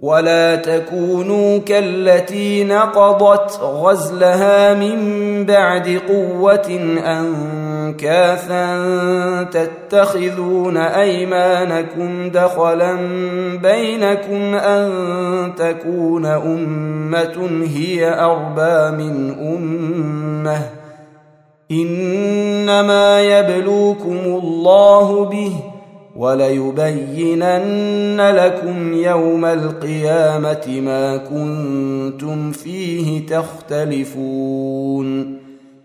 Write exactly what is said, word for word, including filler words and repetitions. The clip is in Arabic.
ولا تكونوا كالتي نقضت غزلها من بعد قوة أنكاثا تتخذون أيمانكم دخلا بينكم أن تكون أمة هي أربى من أمة إنما يبلوكم الله به وليبينن لكم يوم القيامة ما كنتم فيه تختلفون